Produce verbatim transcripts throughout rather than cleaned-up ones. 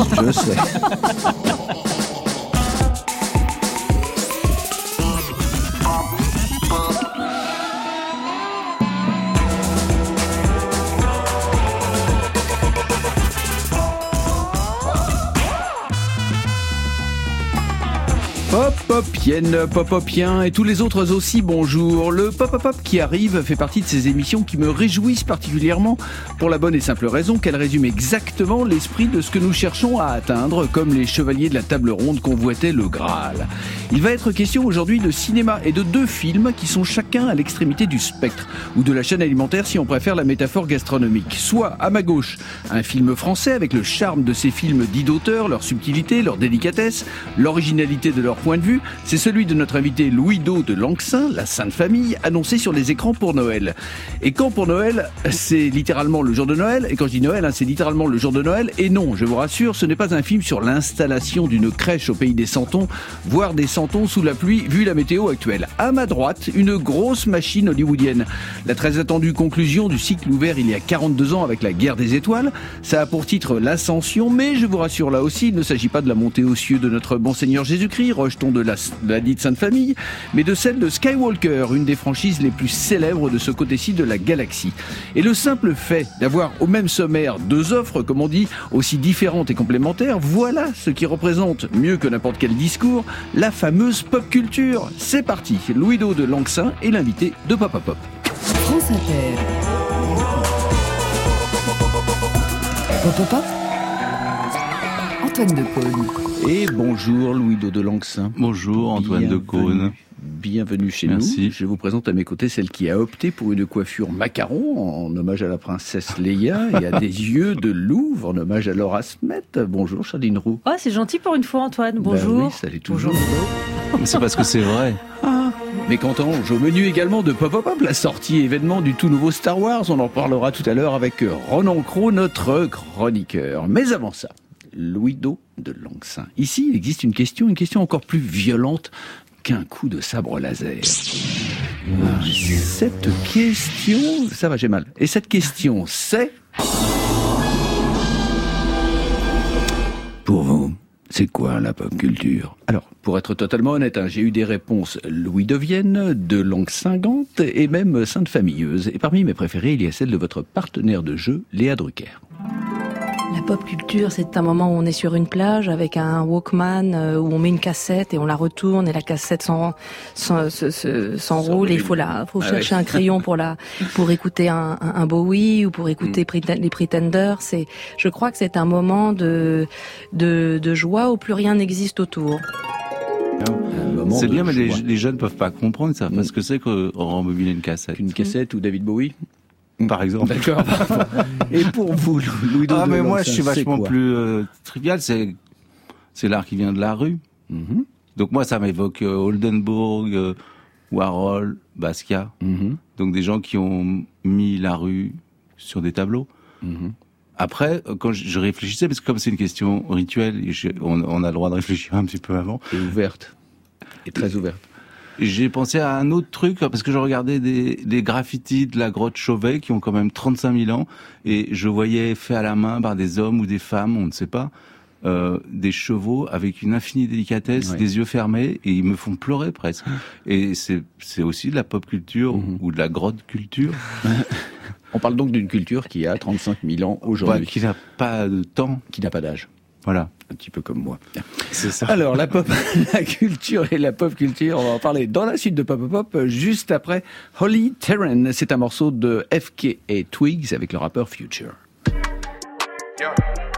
je sais. Pop-Popienne, Pop-Popien et tous les autres aussi, bonjour. Le Pop-Pop qui arrive fait partie de ces émissions qui me réjouissent particulièrement pour la bonne et simple raison qu'elles résument exactement l'esprit de ce que nous cherchons à atteindre, comme les chevaliers de la table ronde convoitaient le Graal. Il va être question aujourd'hui de cinéma et de deux films qui sont chacun à l'extrémité du spectre, ou de la chaîne alimentaire si on préfère la métaphore gastronomique. Soit, à ma gauche, un film français avec le charme de ces films dits d'auteur, leur subtilité, leur délicatesse, l'originalité de leur point de vue, c'est celui de notre invité Louis Do de Langsin, La Sainte Famille, annoncé sur les écrans pour Noël. Et quand pour Noël, c'est littéralement le jour de Noël, et quand je dis Noël, hein, c'est littéralement le jour de Noël, et non, je vous rassure, ce n'est pas un film sur l'installation d'une crèche au pays des Santons, voire des Santons sous la pluie, vu la météo actuelle. À ma droite, une grosse machine hollywoodienne. La très attendue conclusion du cycle ouvert il y a quarante-deux ans avec la Guerre des Étoiles, ça a pour titre l'Ascension, mais je vous rassure là aussi, il ne s'agit pas de la montée aux cieux de notre bon Seigneur Jésus-Christ, rejeton de la, de la dite Sainte Famille, mais de celle de Skywalker, une des franchises les plus célèbres de ce côté-ci de la galaxie. Et le simple fait d'avoir au même sommaire deux offres, comme on dit, aussi différentes et complémentaires, voilà ce qui représente, mieux que n'importe quel discours, la fameuse pop culture. C'est parti, Louis Do de Langsin est l'invité de Pop Pop Pop. France Inter. Pop Pop Pop. Antoine Decaune. Et bonjour Louis Do de Langsin. Bonjour Antoine Decaune. Bienvenue chez Merci. nous. Je vous présente à mes côtés celle qui a opté pour une coiffure macaron en hommage à la princesse Leia et à des yeux de Louvre en hommage à Laura Smet. Bonjour Charline Roux. Oh, c'est gentil pour une fois Antoine. Bonjour. Ben oui, ça l'est toujours. Mais c'est parce que c'est vrai. Ah, mais qu'entends-je au menu également de Pop Pop Pop, la sortie événement du tout nouveau Star Wars. On en parlera tout à l'heure avec Ronan Cros, notre chroniqueur. Mais avant ça, Louis Do de Langsin. Ici, il existe une question, une question encore plus violente qu'un coup de sabre laser. Ah, cette question... Ça va, j'ai mal. Et cette question, c'est... Pour vous, c'est quoi la pop culture ? Alors, pour être totalement honnête, hein, j'ai eu des réponses louis-deviennes, de langue cingante et même sainte-familleuse. Et parmi mes préférées, il y a celle de votre partenaire de jeu, Léa Drucker. La pop culture, c'est un moment où on est sur une plage avec un Walkman, euh, où on met une cassette et on la retourne et la cassette s'en, s'en, se, se, s'enroule et il faut la, faut ah chercher ouais. un crayon pour la, pour écouter un, un, un Bowie ou pour écouter mm. les Pretenders. C'est, je crois que c'est un moment de, de, de joie où plus rien n'existe autour. C'est bien, mais les, les jeunes peuvent pas comprendre ça, parce que c'est qu'on rembobine une cassette. Une cassette mm. ou David Bowie? Par exemple. D'accord. Et pour vous, Louis Do Ah, de mais Langsin, moi, je suis vachement quoi plus euh, trivial. C'est, c'est l'art qui vient de la rue. Mm-hmm. Donc moi, ça m'évoque euh, Oldenburg, euh, Warhol, Basquiat. Mm-hmm. Donc des gens qui ont mis la rue sur des tableaux. Mm-hmm. Après, quand je réfléchissais, parce que comme c'est une question rituelle, et je, on, on a le droit de réfléchir un petit peu avant. Et ouverte. Et très ouverte. J'ai pensé à un autre truc, parce que je regardais des, des graffitis de la grotte Chauvet, qui ont quand même trente-cinq mille ans, et je voyais fait à la main par des hommes ou des femmes, on ne sait pas, euh, des chevaux avec une infinie délicatesse, ouais. des yeux fermés, et ils me font pleurer presque. Et c'est, c'est aussi de la pop culture, mmh. ou de la grotte culture. On parle donc d'une culture qui a trente-cinq mille ans aujourd'hui. Bah, qui n'a pas de temps. Qui n'a pas d'âge. Voilà. Un petit peu comme moi. C'est ça. Alors, la pop, la culture et la pop culture, on va en parler dans la suite de Pop Pop Pop, juste après Holly Terran. C'est un morceau de F K A Twigs avec le rappeur Future. Yeah.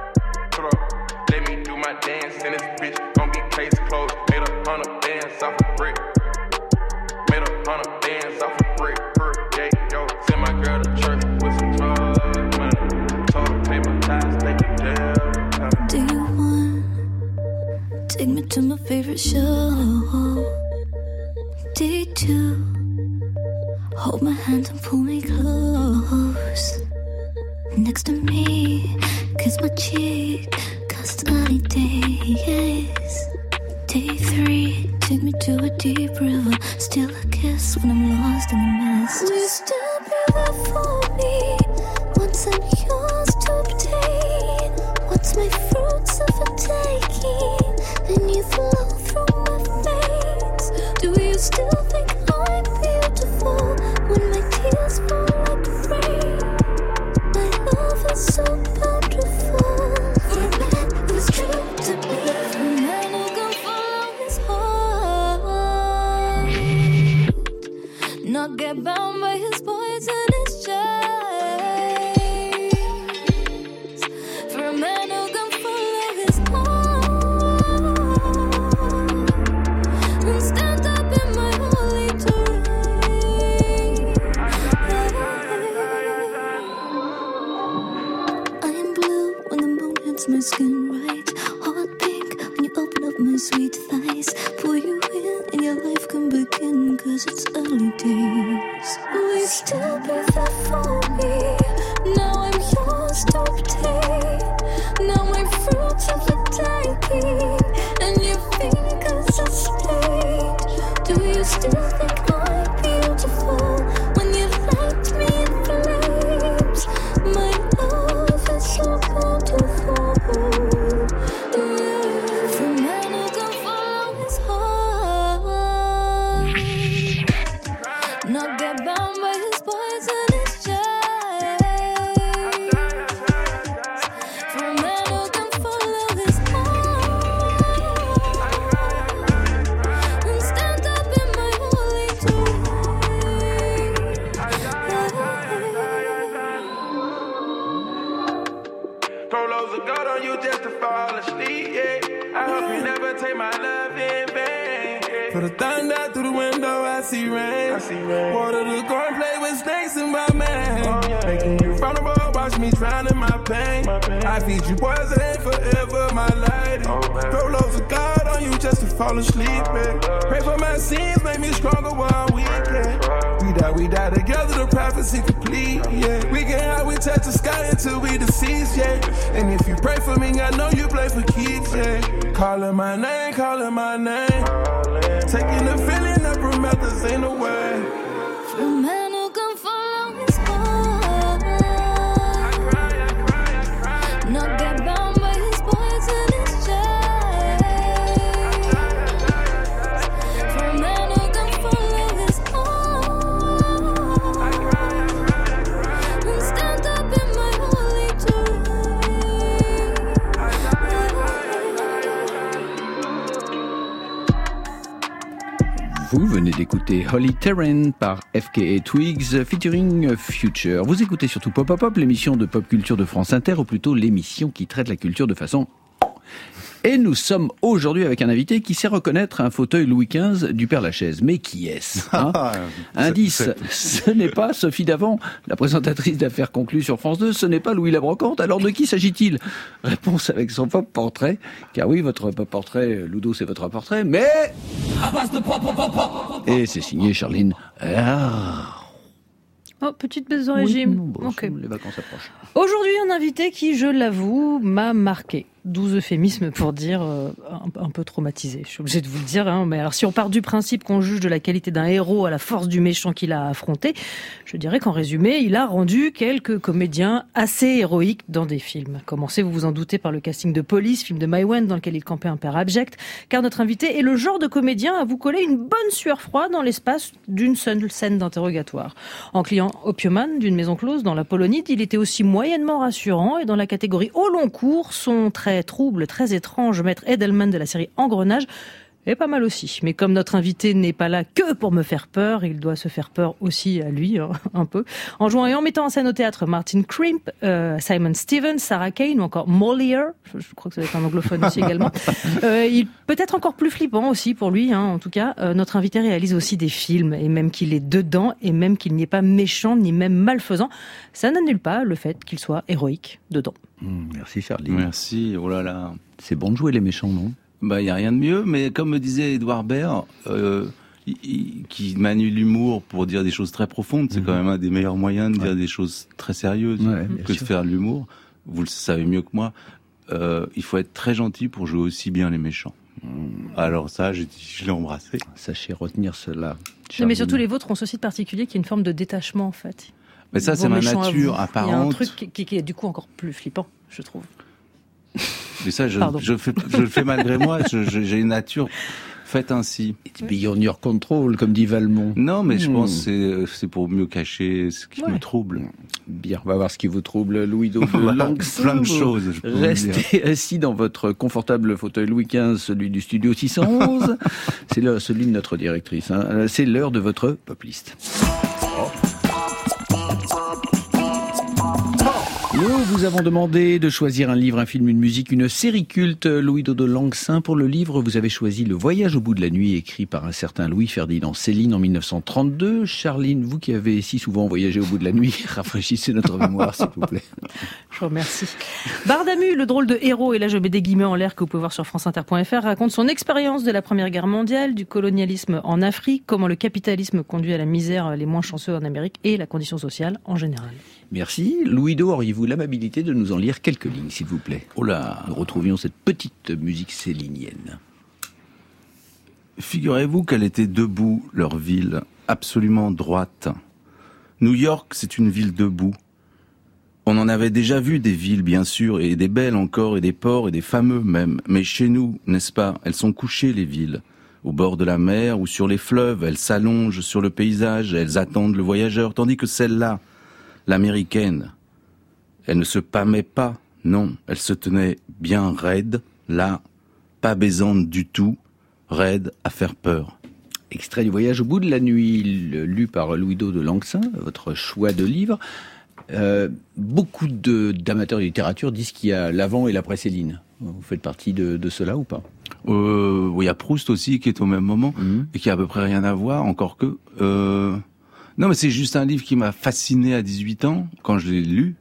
Take me to my favorite show. D two. Hold my hand and pull me close. Next to me, kiss my cheek. Custody days. Day three. Take me to a deep river. Still a kiss when I'm lost in the mist. Will you still be there for me? Once I'm yours to obtain. What's my fruits of white, hot pink when you open up my sweet thighs. Pull you in and your life can begin, cause it's early days. Will you still be there for me? Now I'm yours to obtain. Now my fruits of the taking, and your fingers are stained. Do you still think I'm beautiful when you light me in flames? My love is so beautiful. Yeah. For man who can follow his heart, not get bound by his boys and his chains. For a man who can follow his heart and stand up in my holy dream. Throw loads of gold on you just to fall asleep, yeah. I hope you never take my love in vain. For the thunder through the window, I see rain. I see rain. Water the corn, play with snakes in my man. Oh, yeah. Making you vulnerable, watch me drown in my pain. my pain. I feed you poison, ain't forever my light. Oh, throw loads of God on you just to fall asleep, yeah. Pray for my sins, make me stronger while I'm weak, yeah. We die, we die together, the prophecy complete, yeah. We can hide, we touch the sky until we deceased, yeah. And if you pray for me, I know you play for keeps, yeah. Calling my name, calling my name. Taking the feeling that Prometheus ain't no way. For a man who can follow his heart, not get bound by his boys and his chains. For a man who can follow his heart and stand up in my holy dream. Vous venez d'écouter Holy Terrain par F K A Twigs featuring Future. Vous écoutez surtout Pop Pop Pop, l'émission de pop culture de France Inter, ou plutôt l'émission qui traite la culture de façon... Et nous sommes aujourd'hui avec un invité qui sait reconnaître un fauteuil Louis quinze du Père Lachaise. Mais qui est-ce, hein? Indice, ce n'est pas Sophie Davant, la présentatrice d'Affaires conclues sur France deux, ce n'est pas Louis Labrocante. Alors de qui s'agit-il? Réponse avec son pop portrait, car oui, votre pop portrait, Ludo, c'est votre portrait, mais... Et c'est signé Charline. Oh, petite baisse de régime. Oui, non, bon, okay. Les vacances approchent. Aujourd'hui, un invité qui, je l'avoue, m'a marqué. Douze euphémismes pour dire euh, un, un peu traumatisé. Je suis obligée de vous le dire. Hein, mais alors, si on part du principe qu'on juge de la qualité d'un héros à la force du méchant qu'il a affronté, je dirais qu'en résumé, il a rendu quelques comédiens assez héroïques dans des films. Commencez, vous vous en doutez, par le casting de Police, film de Maïwenn, dans lequel il campait un père abject, car notre invité est le genre de comédien à vous coller une bonne sueur froide dans l'espace d'une seule scène d'interrogatoire. En client Opioman d'une maison close dans la Polonide, il était aussi moyennement rassurant, et dans la catégorie au long cours, son très trouble, très étrange maître Edelman de la série Engrenage est pas mal aussi. Mais comme notre invité n'est pas là que pour me faire peur, il doit se faire peur aussi à lui, hein, un peu. En jouant et en mettant en scène au théâtre Martin Crimp, euh, Simon Stevens, Sarah Kane ou encore Molière, je, je crois que ça va être un anglophone aussi également. Euh, il peut être encore plus flippant aussi pour lui, hein, en tout cas. Euh, notre invité réalise aussi des films, et même qu'il est dedans, et même qu'il n'y est pas méchant, ni même malfaisant, ça n'annule pas le fait qu'il soit héroïque dedans. Mmh, merci Charlie. Merci, oh là là. C'est bon de jouer les méchants, non? Bah, il y a rien de mieux, mais comme me disait Édouard Baird, euh, il, il, qui manie l'humour pour dire des choses très profondes, c'est mmh. quand même un des meilleurs moyens de dire ouais. des choses très sérieuses ouais, que de faire de l'humour. Vous le savez mieux que moi. Euh, il faut être très gentil pour jouer aussi bien les méchants. Mmh. Alors ça, je, je l'ai embrassé. Sachez retenir cela. Non, mais surtout les vôtres ont ce site particulier qui est une forme de détachement en fait. Mais ça, c'est ma nature apparente. Il y a un truc qui, qui, qui est du coup encore plus flippant, je trouve. Mais ça, je, je, fais, je le fais malgré moi. Je, je, j'ai une nature faite ainsi. It's beyond your control, comme dit Valmont. Non, mais mmh. je pense que c'est, c'est pour mieux cacher ce qui ouais. me trouble. Bien, on va voir ce qui vous trouble, Louis de voilà, plein de choses. Je peux Restez assis dans votre confortable fauteuil Louis quinze, celui du studio six cent onze. C'est l'heure, celui de notre directrice. Hein. C'est l'heure de votre pop list. Nous vous avons demandé de choisir un livre, un film, une musique, une série culte. Louis-Do de Langsin, pour le livre, vous avez choisi Le Voyage au bout de la nuit, écrit par un certain Louis-Ferdinand Céline en mille neuf cent trente-deux. Charline, vous qui avez si souvent voyagé au bout de la nuit, rafraîchissez notre mémoire, s'il vous plaît. Je vous remercie. Bardamu, le drôle de héros, et là je mets des guillemets en l'air que vous pouvez voir sur france inter point f r, raconte son expérience de la Première Guerre mondiale, du colonialisme en Afrique, comment le capitalisme conduit à la misère les moins chanceux en Amérique et la condition sociale en général. Merci. Louis-Do, auriez-vous l'amabilité de nous en lire quelques lignes, s'il vous plaît? Oh là. Nous retrouvions cette petite musique célinienne. Figurez-vous qu'elle était debout, leur ville, absolument droite. New York, c'est une ville debout. On en avait déjà vu des villes, bien sûr, et des belles encore, et des ports, et des fameux même. Mais chez nous, n'est-ce pas, elles sont couchées, les villes. Au bord de la mer ou sur les fleuves, elles s'allongent sur le paysage, elles attendent le voyageur, tandis que celle-là, l'américaine, elle ne se pâmait pas, non, elle se tenait bien raide, là, pas baisante du tout, raide à faire peur. Extrait du Voyage au bout de la nuit, lu par Louis-Do de Langsin, votre choix de livre. Euh, beaucoup de, d'amateurs de littérature disent qu'il y a l'avant et l'après Céline. Vous faites partie de, de cela ou pas? Euh, il y a Proust aussi qui est au même moment, mmh. et qui a à peu près rien à voir, encore que... Euh... Non, mais c'est juste un livre qui m'a fasciné à dix-huit ans, quand je l'ai lu.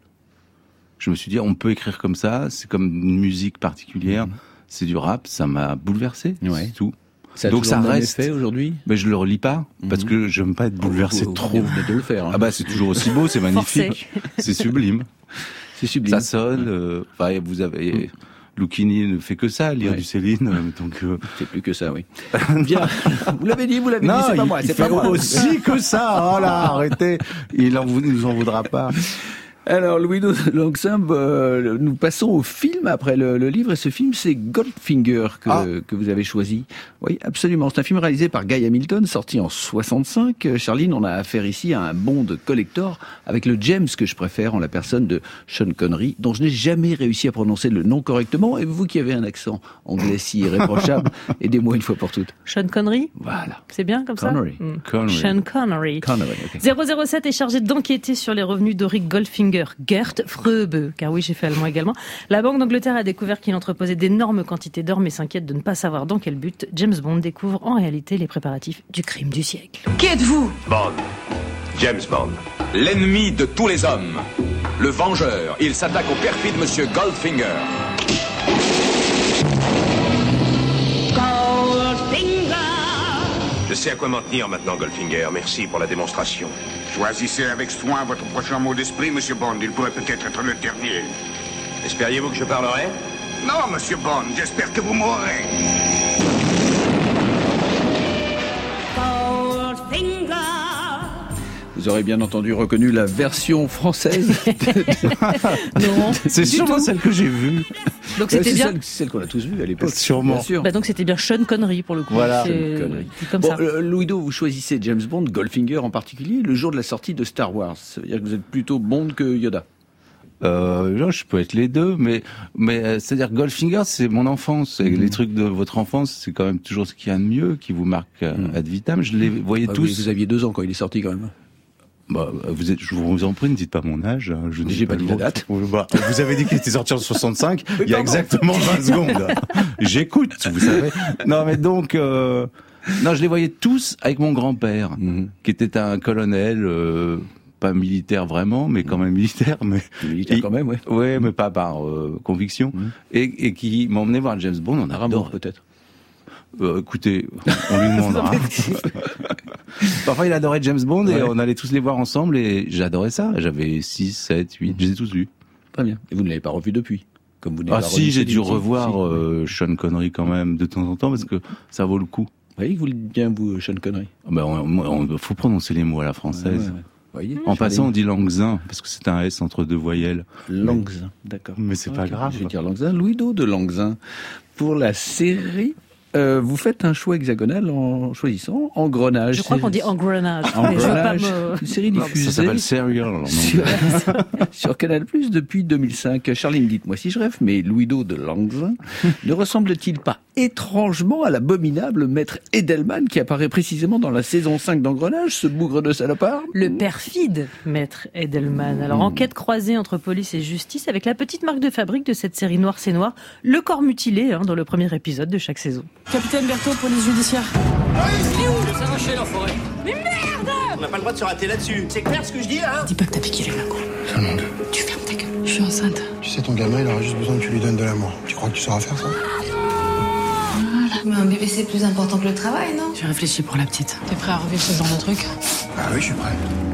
Je me suis dit, on peut écrire comme ça, c'est comme une musique particulière, mmh. c'est du rap, ça m'a bouleversé, ouais. c'est tout. Ça a Donc ça reste fait aujourd'hui. Mais je le relis pas mmh. parce que j'aime pas être bouleversé oh, trop. Vous venez de le faire. Hein. Ah bah c'est toujours aussi beau, c'est magnifique, c'est sublime. C'est sublime. Ça sonne. Euh, enfin, vous avez mmh. Lucchini ne fait que ça, lire ouais. du Céline, donc euh... c'est plus que ça, oui. Bien. Vous l'avez dit, vous l'avez non, dit, c'est pas il, moi, c'est il pas fait moi. Aussi que ça. Oh là, arrêtez. Il en, il nous en voudra pas. Alors, Louis-Do de Langsin, euh, nous passons au film après le, le livre, et ce film, c'est Goldfinger que, ah. que vous avez choisi. Oui, absolument. C'est un film réalisé par Guy Hamilton, sorti en soixante-cinq. Charline, on a affaire ici à un Bond collector avec le James que je préfère, en la personne de Sean Connery, dont je n'ai jamais réussi à prononcer le nom correctement. Et vous qui avez un accent anglais si irréprochable, aidez-moi une fois pour toutes. Sean Connery? Voilà. C'est bien comme Connery. ça? Mmh. Connery. Sean Connery. Connery okay. zéro zéro sept est chargé d'enquêter sur les revenus d'Auric Goldfinger. Gert Fröbe, car oui, j'ai fait allemand également. La Banque d'Angleterre a découvert qu'il entreposait d'énormes quantités d'or, mais s'inquiète de ne pas savoir dans quel but. James Bond découvre en réalité les préparatifs du crime du siècle. Qui êtes-vous? Bond. James Bond. L'ennemi de tous les hommes. Le vengeur. Il s'attaque au perfide Monsieur Goldfinger. Goldfinger. Je sais à quoi m'en tenir maintenant, Goldfinger. Merci pour la démonstration. Choisissez avec soin votre prochain mot d'esprit, Monsieur Bond. Il pourrait peut-être être le dernier. Espériez-vous que je parlerai? Non, Monsieur Bond. J'espère que vous mourrez. Goldfinger. Vous aurez bien entendu reconnu la version française. Non. C'est sûrement celle que j'ai vue. Donc c'était c'est bien. Celle, celle qu'on a tous vue à l'époque. Sûrement. Bien sûr. Bah donc c'était bien Sean Connery pour le coup. Voilà. C'est, c'est comme bon, ça. Euh, Louis-Do, vous choisissez James Bond, Goldfinger en particulier, le jour de la sortie de Star Wars. Ça veut dire que vous êtes plutôt Bond que Yoda. Euh, non, je peux être les deux, mais mais euh, c'est-à-dire Goldfinger, c'est mon enfance. Et mmh. les trucs de votre enfance, c'est quand même toujours ce qu'il y a de mieux, qui vous marque euh, mmh. ad vitam. Je les voyais ah, tous. Vous, vous aviez deux ans quand il est sorti, quand même. Bah, vous êtes, je vous en prie, ne dites pas mon âge. Je ne J'ai pas, pas dit la date. Bah, vous avez dit qu'il était sorti en soixante-cinq. Il y a exactement vingt secondes. J'écoute, vous savez. Non, mais donc, euh, non, je les voyais tous avec mon grand-père, mmh. qui était un colonel, euh, pas militaire vraiment, mais quand même militaire, mais militaire quand même, ouais. Ouais, mais pas par euh, conviction, mmh. et, et qui m'emmenait voir James Bond. On a Rambo peut-être. Euh, écoutez, on lui demandera. Parfois, il adorait James Bond et ouais. on allait tous les voir ensemble et j'adorais ça. J'avais six, sept, huit, je les ai tous lus. Très bien. Et vous ne l'avez pas revu depuis? Comme vous ah si, j'ai dû revoir si. euh, Sean Connery quand même de temps en temps parce que ça vaut le coup. Vous voyez que vous le dites bien, vous, Sean Connery? Ben, on, on, on, faut prononcer les mots à la française. Ouais, ouais, ouais. Voyez, en passant, on dit Langsin, parce que c'est un S entre deux voyelles. Langsin, d'accord. Mais c'est okay. pas grave. Je vais dire Langsin. Louis-Do de Langsin. Pour la série... Euh, vous faites un choix hexagonal en choisissant Engrenage. Je crois qu'on dit Engrenage. Engrenage, me... une série diffusée. Ça s'appelle Serial. Sur, sur Canal plus depuis deux mille cinq. Charline, dites-moi si je rêve, mais Louis-Do de Langsin ne ressemble-t-il pas étrangement à l'abominable maître Edelman qui apparaît précisément dans la saison cinq d'Engrenage, ce bougre de salopard. Le perfide maître Edelman. Alors, mmh. enquête croisée entre police et justice avec la petite marque de fabrique de cette série Noir c'est Noir, le corps mutilé hein, dans le premier épisode de chaque saison. Capitaine Berthaud, police judiciaire. Ah, il est où ? Ça marchait l'enfoiré. Mais merde ! On n'a pas le droit de se rater là-dessus. C'est clair ce que je dis, hein ? Dis pas que t'as piqué les lingots. Seulement deux. Tu fermes ta gueule. Je suis enceinte. Tu sais, ton gamin, il aura juste besoin que tu lui donnes de l'amour. Tu crois que tu sauras faire ça ? Mais un bébé, c'est plus important que le travail, non ? J'ai réfléchi pour la petite. T'es prêt à revivre ce genre de truc ? Ah oui, je suis prêt.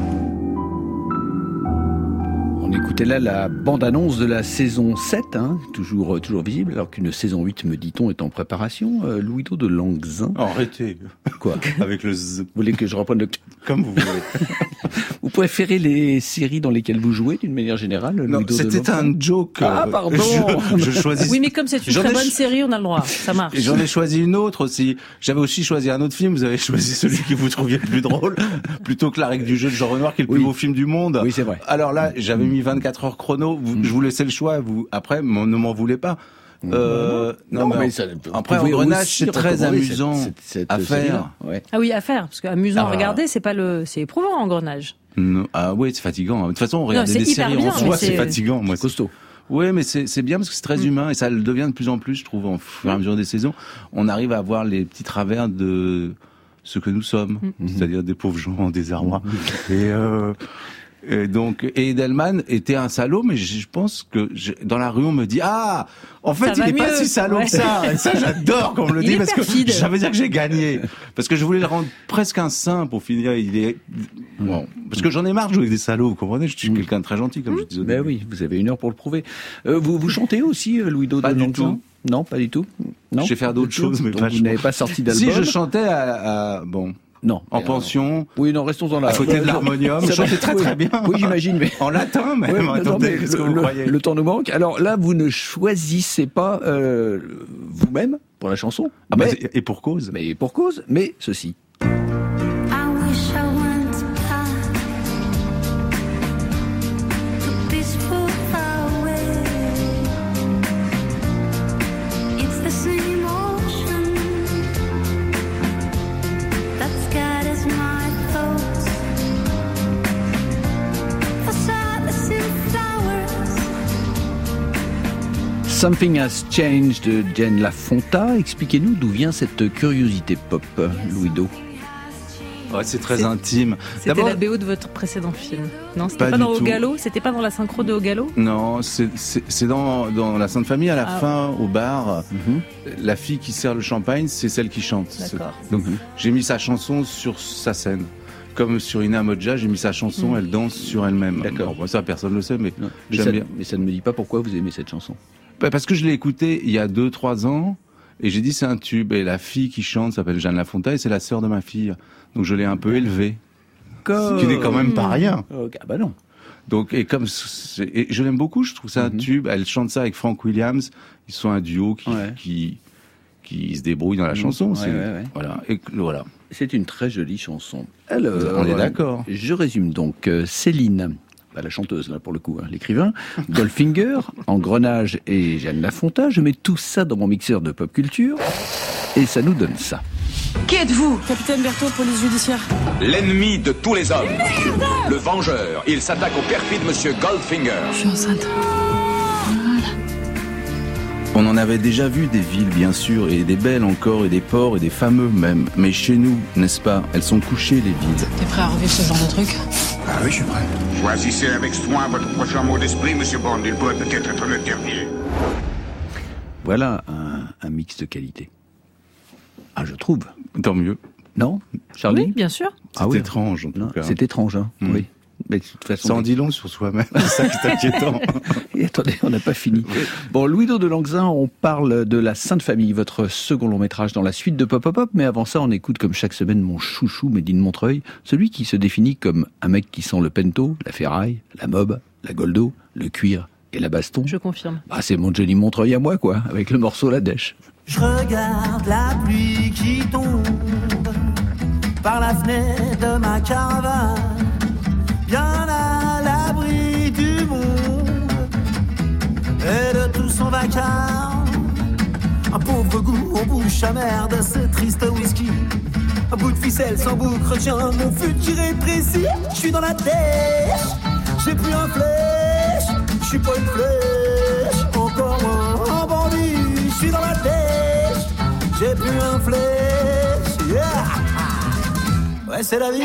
On écoutait là la bande-annonce de la saison sept, hein, toujours, toujours visible, alors qu'une saison huit, me dit-on, est en préparation. Euh, Louis-Do de Langzin. Oh, arrêtez. Quoi ? Avec le z. Vous voulez que je reprenne le... Comme vous voulez. Vous préférez les séries dans lesquelles vous jouez, d'une manière générale, Non, Louis-Do c'était de Langzin ? un joke. Ah, pardon. Je, je choisis... Oui, mais comme c'est une J'en très ai bonne ch... série, on a le droit. Ça marche. Et j'en ai choisi une autre aussi. J'avais aussi choisi un autre film. Vous avez choisi celui que vous trouviez le plus drôle, plutôt que La règle du jeu de Jean Renoir, qui est le oui. plus beau film du monde. Oui, c'est vrai. Alors là, j'avais mis vingt-quatre heures chrono. Vous, mm. Je vous laissais le choix. Vous, après, ne m'en voulez pas. Euh, non, non, mais, mais ça, après, Engrenage, c'est très amusant cette, cette, cette à faire. Ouais. Ah oui, à faire, parce que amusant ah. à regarder, c'est pas le, c'est éprouvant, Engrenage. Non, ah oui, c'est fatigant. De toute façon, regarder des séries bien, en soi, c'est... c'est fatigant. Moi, c'est costaud. Oui, mais c'est, c'est bien parce que c'est très mmh. humain et ça le devient de plus en plus, je trouve, au fur et à mesure des saisons. On arrive à voir les petits travers de ce que nous sommes, mmh. c'est-à-dire des pauvres gens en désarroi. Mmh. Et euh, Et donc, et Edelman était un salaud, mais je pense que je, dans la rue, on me dit, ah, en fait, il est mieux. Pas si salaud ouais. que ça. Et ça, j'adore qu'on me le dise parce perfide. Que ça veut dire que j'ai gagné. Parce que je voulais le rendre presque un saint pour finir. Il est, bon. Parce que j'en ai marre de jouer avec des salauds, vous comprenez? Je suis mmh. quelqu'un de très gentil, comme mmh. je disais. Ben oui, vous avez une heure pour le prouver. Euh, vous, vous chantez aussi, Louis-Do de Langzin? Non, pas du tout. Non. Je vais faire d'autres choses, mais donc vous n'avez pas sorti d'album. Si, je chantais à, à bon. Non. En pension. Oui, non, restons dans la. À côté de l'harmonium. Je chantais très très bien. Oui, j'imagine, mais. En latin, même. Ouais, attendez, non, ce que vous le, croyez. Le temps nous manque. Alors là, vous ne choisissez pas, euh, vous-même, pour la chanson. Ah mais, bah, et pour cause. Mais pour cause, mais ceci. Something Has Changed de Jane Lafonta. Expliquez-nous d'où vient cette curiosité pop, Louis-Do. Ouais, c'est très c'est... intime. C'était D'abord... la B O de votre précédent film. Non, c'était pas, pas dans tout. Au Galop. C'était pas dans la synchro de Au Galop. Non, c'est, c'est, c'est dans, dans La Sainte Famille, à la ah, fin, ouais. au bar. Mm-hmm. La fille qui sert le champagne, c'est celle qui chante. D'accord. C'est... Donc, mm-hmm. j'ai mis sa chanson sur sa scène. Comme sur Ina Modja, j'ai mis sa chanson, mmh. elle danse sur elle-même. D'accord. Bon, ça, personne ne le sait, mais, mais j'aime ça, bien. Mais ça ne me dit pas pourquoi vous aimez cette chanson. Bah, parce que je l'ai écoutée il y a deux, trois ans, et j'ai dit c'est un tube. Et la fille qui chante s'appelle Jeanne Lafonta, et c'est la sœur de ma fille. Donc je l'ai un peu élevée. Comme... Ce qui n'est quand même pas rien. Okay, bah non. Donc, et comme c'est, et je l'aime beaucoup, je trouve ça mmh. un tube. Elle chante ça avec Frank Williams. Ils sont un duo qui, ouais. qui, qui se débrouille dans la mmh. chanson. Ouais, c'est, ouais, ouais. Voilà. Et voilà. C'est une très jolie chanson. Alors, on est d'accord. Je résume donc. Euh, Céline, bah, la chanteuse là pour le coup, hein, l'écrivain, Goldfinger, Engrenage et Jeanne Lafonta. Je mets tout ça dans mon mixeur de pop culture et ça nous donne ça. Qui êtes-vous? Capitaine Berthaud, police judiciaire. L'ennemi de tous les hommes. Merde, le vengeur. Il s'attaque au perfide monsieur Goldfinger. Je suis enceinte. On en avait déjà vu des villes, bien sûr, et des belles encore, et des ports, et des fameux même. Mais chez nous, n'est-ce pas, elles sont couchées, les villes. T'es prêt à revivre ce genre de truc? Ah oui, je suis prêt. Choisissez avec soin votre prochain mot d'esprit, monsieur Bond. Il pourrait peut-être être le dernier. Voilà un, un mix de qualité. Ah, je trouve. Tant mieux. Non, Charlie? Oui, bien sûr. C'est ah oui. étrange, en tout non, cas. C'est étrange, hein. Mmh. Oui. Mais de toute façon, ça en dit long sur soi-même, c'est ça qui est inquiétant. Et attendez, on n'a pas fini. Bon, Louis-Do de Langzin, on parle de La Sainte Famille, votre second long métrage dans la suite de Pop Pop Pop, mais avant ça, on écoute comme chaque semaine mon chouchou Médine Montreuil, celui qui se définit comme un mec qui sent le pento, la ferraille, la mob, la goldo, le cuir et la baston. Je confirme. Bah, c'est mon Johnny Montreuil à moi, quoi, avec le morceau La Dèche. Je regarde la pluie qui tombe par la fenêtre de ma caravane, bien à l'abri du monde et de tout son vacarme. Un pauvre goût mon bouche amère de ce triste whisky. Un bout de ficelle sans boucle retient mon futur est précis. Je suis dans la dèche, j'ai plus un flèche. Je suis pas une flèche, encore moins un bandit. Je suis dans la dèche, j'ai plus un flèche. Yeah. Ouais, c'est la vie.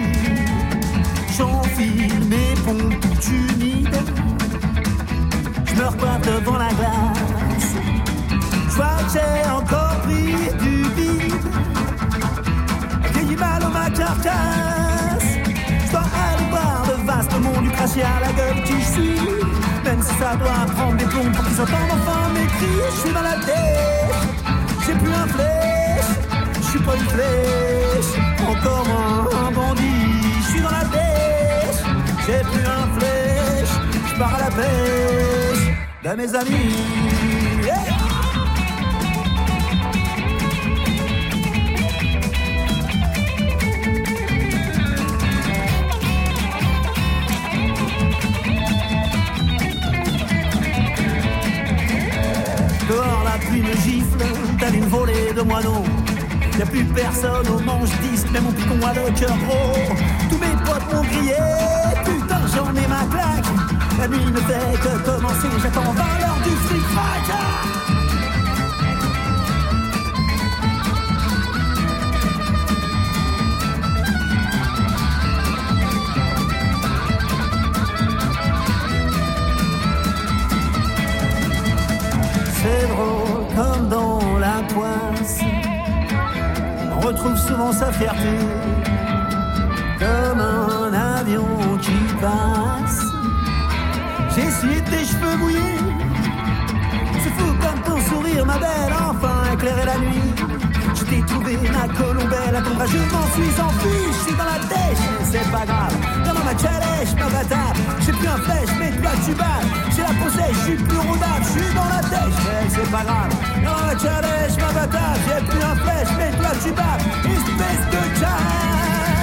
J'enfile mes pompes tout humides. Je me recoiffe devant la glace. Je vois que j'ai encore pris du vide. Vieilli mal dans ma carcasse. Je dois aller voir le vaste monde du cracher à la gueule qui je suis. Même si ça doit prendre des plombs pour qu'ils entendent enfin mes cris. Je suis dans la tête, j'ai plus un flèche. Je suis pas une flèche, encore un, un bandit. Je suis dans la tête, j'ai plus un flèche. Je pars à la pêche de mes amis. Yeah. Dehors la pluie me gifle, telle une volée de moineaux. Y'a plus personne au manche disque, même mon picon a le cœur gros. Tous mes potes m'ont grillé, putain j'en ai ma claque. La nuit ne fait que commencer, j'attends vingt l'heure du fric frac. C'est drôle comme dans la poisse, on retrouve souvent sa fierté, comme un avion qui passe. J'ai essuyé tes cheveux mouillés, c'est fou comme ton sourire ma belle, enfin éclairer la nuit. Je t'ai trouvé ma colombelle, à ton bras je m'en suis enfui. Je suis dans la dèche, c'est pas grave, dans ma calèche, ma batave. J'ai plus un flèche, mais toi tu bats. J'ai la peau sèche, je suis plus rodable, je suis dans la dèche, mais c'est pas grave. Dans ma calèche, ma batave. J'ai plus un flèche, mais toi tu bats. Espèce de calme.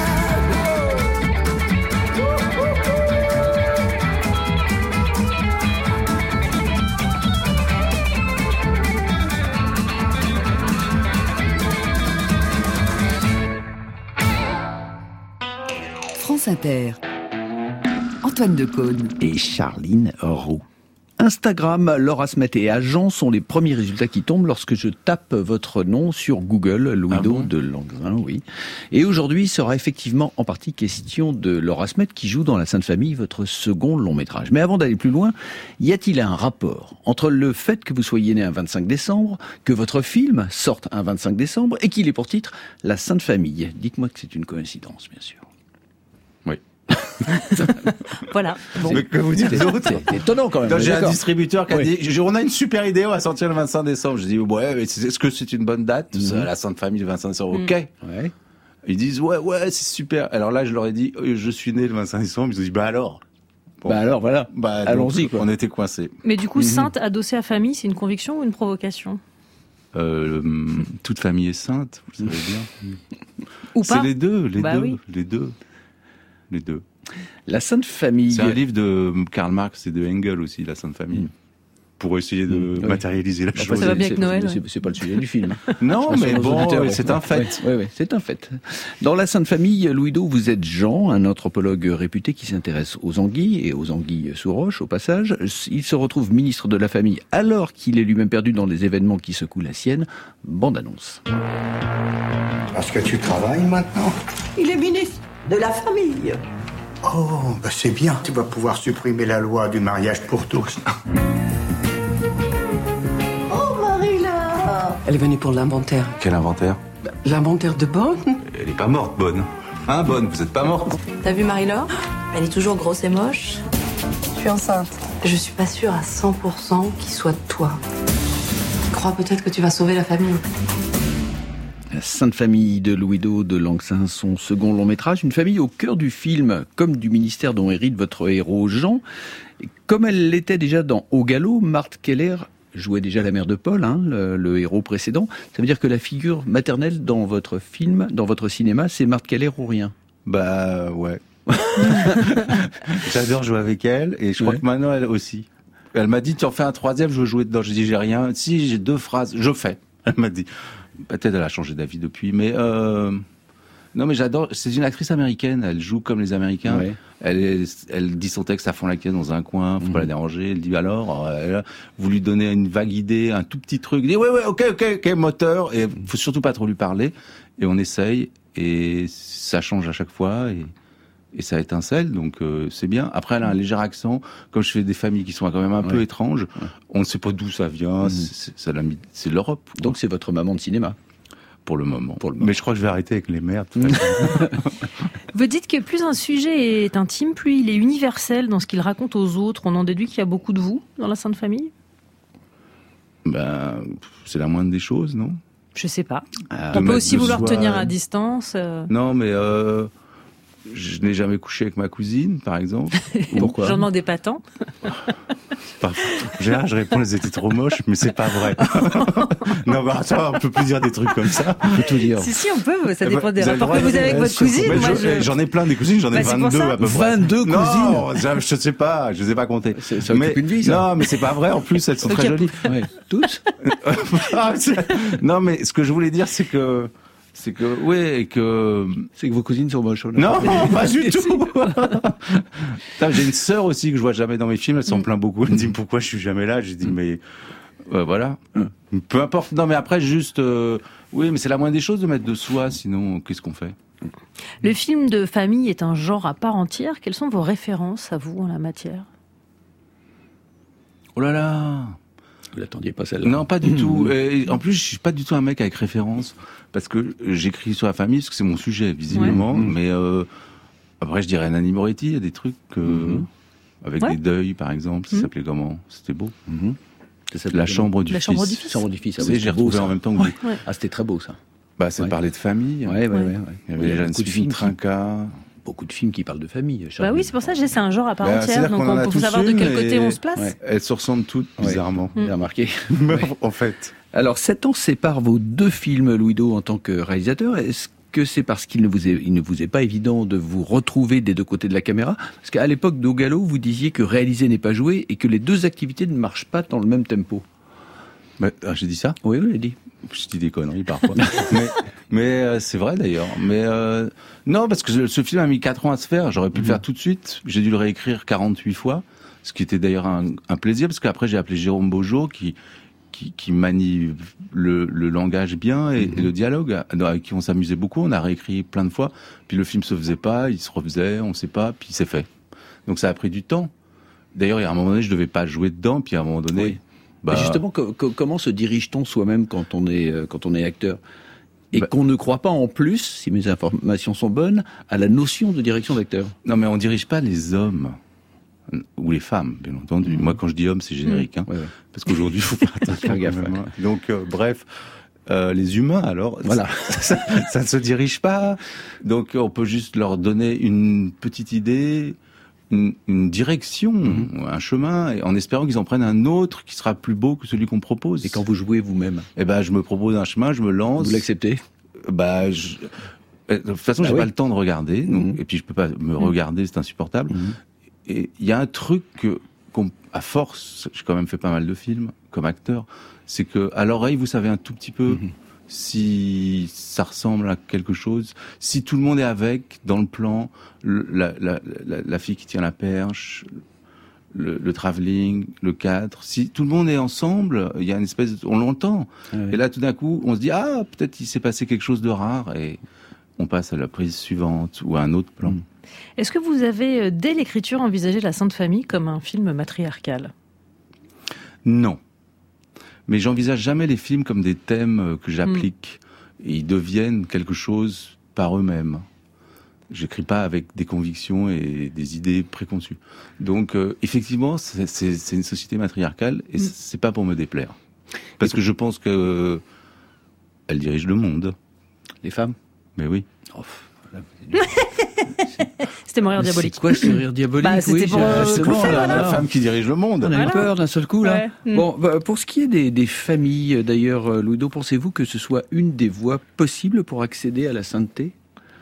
France Inter. Antoine Decaune et Charline Roux. Instagram, Laura Smet et Agent sont les premiers résultats qui tombent lorsque je tape votre nom sur Google, Louis-Do ah bon de Langzin, oui. Et aujourd'hui, il sera effectivement en partie question de Laura Smet qui joue dans La Sainte Famille, votre second long métrage. Mais avant d'aller plus loin, y a-t-il un rapport entre le fait que vous soyez né un vingt-cinq décembre, que votre film sorte un vingt-cinq décembre et qu'il ait pour titre La Sainte Famille? Dites-moi que c'est une coïncidence, bien sûr. Voilà. Bon. Mais que vous dites d'autres? C'est étonnant quand même. J'ai un distributeur qui a oui. dit, on a une super idée, on va sortir le vingt-cinq décembre. Je dis, ouais, mais est-ce que c'est une bonne date? Mm-hmm. La Sainte Famille, le vingt-cinq décembre, mm. ok. Ouais. Ils disent, ouais, ouais, c'est super. Alors là, je leur ai dit, je suis né le vingt-cinq décembre. Ils ont dit, bah alors. Bon. Bah alors, voilà. Bah, allons-y, quoi. On était coincés. Mais du coup, mm-hmm. sainte adossée à famille, c'est une conviction ou une provocation? Euh, toute famille est sainte, vous savez bien. Ou pas? C'est les deux, les bah deux, oui. les deux, les deux. La Sainte Famille. C'est un livre de Karl Marx et de Engels aussi, La Sainte Famille. Mmh. Pour essayer de mmh, matérialiser oui. la chose. Ça va bien avec Noël. C'est, c'est pas le sujet du film. Non, mais bon, c'est un fait. Oui, oui, c'est un fait. Dans La Sainte Famille, Louis-Do, vous êtes Jean, un anthropologue réputé qui s'intéresse aux anguilles et aux anguilles sous roche, au passage. Il se retrouve ministre de la Famille alors qu'il est lui-même perdu dans les événements qui secouent la sienne. Bande annonce. Parce que tu travailles maintenant? Il est ministre de la Famille. Oh, bah c'est bien. Tu vas pouvoir supprimer la loi du mariage pour tous. Oh, Marie-là! Elle est venue pour l'inventaire. Quel inventaire? L'inventaire de Bonne. Elle est pas morte, Bonne. Hein, Bonne, vous êtes pas morte? T'as vu Marie-Laure? Elle est toujours grosse et moche. Je suis enceinte. Je suis pas sûre à cent pour cent qu'il soit de toi. Je crois peut-être que tu vas sauver la famille. La Sainte Famille de Louis-Do de Langzin, son second long métrage, une famille au cœur du film, comme du ministère dont hérite votre héros Jean. Comme elle l'était déjà dans Au Galop, Marthe Keller jouait déjà la mère de Paul, hein, le, le héros précédent. Ça veut dire que la figure maternelle dans votre film, dans votre cinéma, c'est Marthe Keller ou rien? Bah ouais. J'adore jouer avec elle et je crois ouais. que maintenant elle aussi. Elle m'a dit, tu en fais un troisième, je veux jouer dedans. Je dis, j'ai rien. Si, j'ai deux phrases, je fais. Elle m'a dit, peut-être elle a changé d'avis depuis, mais euh, non, mais j'adore. C'est une actrice américaine. Elle joue comme les Américains. Ouais. Elle, est, elle dit son texte à fond la caisse dans un coin. Faut mmh. pas la déranger. Elle dit alors, elle, vous lui donnez une vague idée, un tout petit truc. Elle dit ouais, ouais, ok, ok, ok, moteur. Et faut surtout pas trop lui parler. Et on essaye. Et ça change à chaque fois. Et, et ça étincelle. Donc euh, c'est bien. Après, elle a un léger accent. Comme je fais des familles qui sont quand même un ouais. peu étranges, ouais. on ne sait pas d'où ça vient. Mmh. C'est, c'est, c'est, c'est l'Europe. Donc c'est votre maman de cinéma. Pour le moment. Pour le moment. Mais je crois que je vais arrêter avec les merdes. Vous dites que plus un sujet est intime, plus il est universel dans ce qu'il raconte aux autres. On en déduit qu'il y a beaucoup de vous dans la Sainte Famille ? Ben, c'est la moindre des choses, non ? Je sais pas. Euh, On peut aussi vouloir soi... tenir à distance. Euh... Non, mais euh, je n'ai jamais couché avec ma cousine, par exemple. Pourquoi ? J'en demandais pas tant. Pas... Gérard, je réponds, elles étaient trop moches, mais c'est pas vrai. Non, bah, ça, on peut plus dire des trucs comme ça. On peut tout dire. Si, si, on peut. Ça dépend des rapports que vous avez avec votre cousine. Moi, je... J'en ai plein des cousines, j'en ai bah, vingt-deux à peu près. vingt-deux cousines. Non, je sais pas, je les ai pas comptées. C'est, ça occupe une vie, ça. Non, mais c'est pas vrai. En plus, elles sont très jolies. Ouais. Toutes. Non, mais ce que je voulais dire, c'est que. C'est que, oui, et que... C'est que vos cousines sont moches. Non, pas du tout. J'ai une sœur aussi que je vois jamais dans mes films, elle s'en plaint beaucoup. Elle me dit pourquoi je suis jamais là. J'ai dit mais euh, voilà. Peu importe. Non, mais après juste, euh... oui, mais c'est la moindre des choses de mettre de soi. Sinon, qu'est-ce qu'on fait ? Le film de famille est un genre à part entière. Quelles sont vos références à vous en la matière ? Oh là là. Vous l'attendiez pas celle-là ? Non, pas du tout. Et en plus, je suis pas du tout un mec avec référence, parce que j'écris sur la famille, parce que c'est mon sujet, visiblement. Ouais. Mais euh, après, je dirais Nanni Moretti, il y a des trucs euh, mm-hmm. avec ouais. des deuils, par exemple. Ça mm-hmm. s'appelait comment ? C'était beau. Mm-hmm. Ça la chambre du la fils. Chambre du fils. Chambre du fils. Ah, oui, j'ai retrouvé en même temps que ouais. vous. Ouais. Ah, c'était très beau ça. Bah, ça ouais. parlait de famille. Ouais, ouais, ouais. ouais. Il y avait déjà une suite Trinca. Beaucoup de films qui parlent de famille. Bah oui, c'est pour ça que j'ai, c'est un genre à part bah, entière, donc on peut savoir de quel côté on se place. Ouais. Elles se ressemblent toutes, bizarrement. Ouais. J'ai remarqué. En fait. Alors, sept ans séparent vos deux films, Louis-Do, en tant que réalisateur. Est-ce que c'est parce qu'il ne vous est, il ne vous est pas évident de vous retrouver des deux côtés de la caméra ? Parce qu'à l'époque d'Au Galop, vous disiez que réaliser n'est pas jouer et que les deux activités ne marchent pas dans le même tempo. Bah, ah, j'ai dit ça ? Oui, oui, j'ai dit. Je dis des conneries parfois. mais mais euh, c'est vrai d'ailleurs. Mais euh, non, parce que ce film a mis quatre ans à se faire. J'aurais pu mmh. le faire tout de suite. J'ai dû le réécrire quarante-huit fois, ce qui était d'ailleurs un, un plaisir, parce qu'après j'ai appelé Jérôme Beaujeau qui qui, qui manie le, le langage bien et, mmh. et le dialogue, avec qui on s'amusait beaucoup. On a réécrit plein de fois. Puis le film se faisait pas, il se refaisait, on sait pas, puis c'est fait. Donc ça a pris du temps. D'ailleurs, à un moment donné, je devais pas jouer dedans, puis à un moment donné. Oui. Bah, justement, co- co- comment se dirige-t-on soi-même quand on est euh, quand on est acteur et bah, qu'on ne croit pas en plus, si mes informations sont bonnes, à la notion de direction d'acteur ? Non, mais on dirige pas les hommes ou les femmes, bien entendu. Mmh. Moi, quand je dis homme, c'est générique, hein, ouais, ouais. Parce qu'aujourd'hui, il faut faire attention. Gaffe, ouais. Donc, euh, bref. Euh, les humains, alors, voilà, ça, ça ne se dirige pas. Donc, on peut juste leur donner une petite idée. Une, une direction, mmh. un chemin, en espérant qu'ils en prennent un autre qui sera plus beau que celui qu'on propose. Et quand vous jouez vous-même ? Eh ben, je me propose un chemin, je me lance. Vous l'acceptez ? Bah, je... de toute façon, bah j'ai oui. pas le temps de regarder, donc, mmh. et puis je peux pas me mmh. regarder, c'est insupportable. Mmh. Et il y a un truc que, qu'on, à force, j'ai quand même fait pas mal de films comme acteur, c'est que à l'oreille, vous savez un tout petit peu. Mmh. Si ça ressemble à quelque chose, si tout le monde est avec, dans le plan, le, la, la, la, la fille qui tient la perche, le, le travelling, le cadre, si tout le monde est ensemble, il y a une espèce, de, on l'entend. Ah oui. Et là, tout d'un coup, on se dit, ah, peut-être il s'est passé quelque chose de rare, et on passe à la prise suivante, ou à un autre plan. Est-ce que vous avez, dès l'écriture, envisagé La Sainte Famille comme un film matriarcal ? Non. Mais j'envisage jamais les films comme des thèmes que j'applique. Mmh. Et ils deviennent quelque chose par eux-mêmes. J'écris pas avec des convictions et des idées préconçues. Donc, euh, effectivement, c'est, c'est, c'est une société matriarcale et mmh. c'est pas pour me déplaire. Parce que je pense que euh, elle dirige le monde. Les femmes ? Mais oui. Oh, voilà. C'était mon rire diabolique. C'est quoi ce rire diabolique ? Bah, c'était oui, pour euh, c'est la, la femme qui dirige le monde. On a voilà. eu peur d'un seul coup là. Ouais. Bon, bah, pour ce qui est des, des familles, d'ailleurs, Louis-Do, pensez-vous que ce soit une des voies possibles pour accéder à la sainteté ?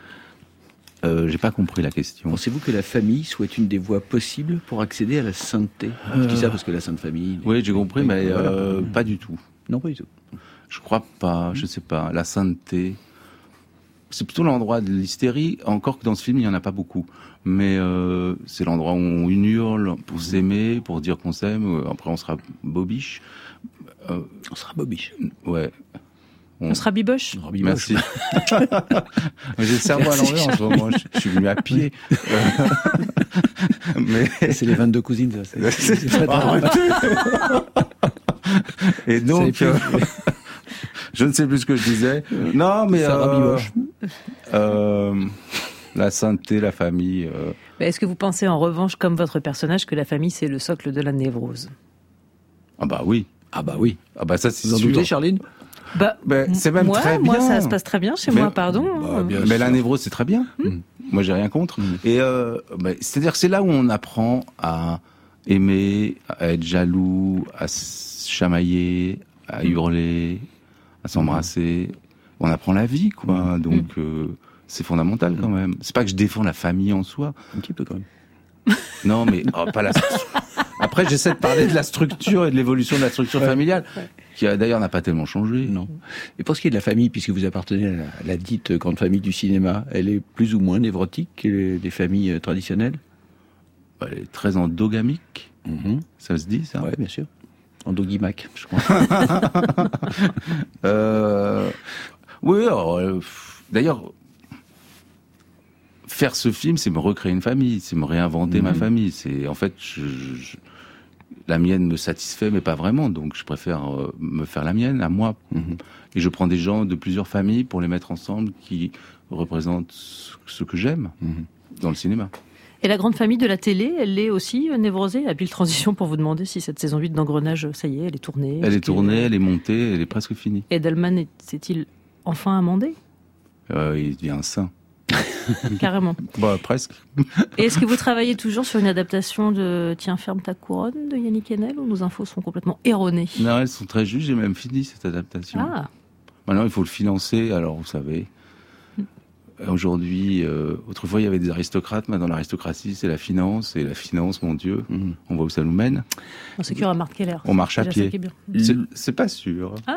euh, J'ai pas compris la question. Pensez-vous que la famille soit une des voies possibles pour accéder à la sainteté ? euh... Je dis ça parce que la Sainte Famille. Oui, j'ai compris, mais euh, voilà. pas du tout. Non, pas du tout. Je crois pas, je sais pas. La sainteté. C'est plutôt l'endroit de l'hystérie, encore que dans ce film, il n'y en a pas beaucoup. Mais euh, c'est l'endroit où on hurle pour s'aimer, pour dire qu'on s'aime. Après, on sera bobiche. Euh, on sera bobiche. Ouais. On, on sera biboche. Merci. J'ai le cerveau à l'envers en ce moment. Je, je suis venu à pied. Mais c'est les vingt-deux cousines, ça. C'est, c'est, c'est pas Et donc, euh, je ne sais plus ce que je disais. Non, mais euh, euh, la sainteté, la famille. Euh... Est-ce que vous pensez en revanche, comme votre personnage, que la famille c'est le socle de la névrose? Ah bah oui. Ah bah oui. Ah bah ça c'est sûr. Vous en doutez, Charline? Bah, ben, c'est même moi, très bien. Moi, ça se passe très bien chez mais, moi, pardon. Bah, bien mais sûr. La névrose, c'est très bien. Mmh. Moi, j'ai rien contre. Mmh. Et euh, bah, c'est-à-dire que c'est là où on apprend à aimer, à être jaloux, à se chamailler, à hurler, à s'embrasser. On apprend la vie, quoi. Mmh. Donc, euh, c'est fondamental quand même. C'est pas que je défends la famille en soi. Un petit peu quand même. Non, mais oh, pas la. Après, j'essaie de parler de la structure et de l'évolution de la structure ouais. familiale, qui d'ailleurs n'a pas tellement changé. Non. Et pour ce qui est de la famille, puisque vous appartenez à la, à la dite grande famille du cinéma, elle est plus ou moins névrotique que les, les familles traditionnelles? Elle est très endogamique. Mm-hmm. Ça se dit, ça? Oui, bien sûr. Endogimac, je crois. euh, oui, alors, euh, d'ailleurs, faire ce film, c'est me recréer une famille, c'est me réinventer mmh. ma famille. C'est en fait, je, je, la mienne me satisfait, mais pas vraiment. Donc, je préfère euh, me faire la mienne, à moi. Mmh. Et je prends des gens de plusieurs familles pour les mettre ensemble, qui représentent ce que j'aime mmh. dans le cinéma. Et la grande famille de la télé, elle est aussi névrosée. Habile transition pour vous demander si cette saison huit d'Engrenage, ça y est, elle est tournée. Elle est tournée, elle est montée, elle est presque finie. Et Edelman s'est-il enfin amendé? euh, Il devient un saint. Carrément. Bah, presque. Et est-ce que vous travaillez toujours sur une adaptation de Tiens, ferme ta couronne de Yannick Enel, ou nos infos sont complètement erronées? Non, elles sont très justes, j'ai même fini cette adaptation. Ah. Maintenant, il faut le financer, alors vous savez. Aujourd'hui, euh, autrefois il y avait des aristocrates, maintenant l'aristocratie c'est la finance, et la finance, mon Dieu, mmh. on voit où ça nous mène. On sécure à Marc Keller. On marche à pied. C'est, c'est pas sûr. Ah.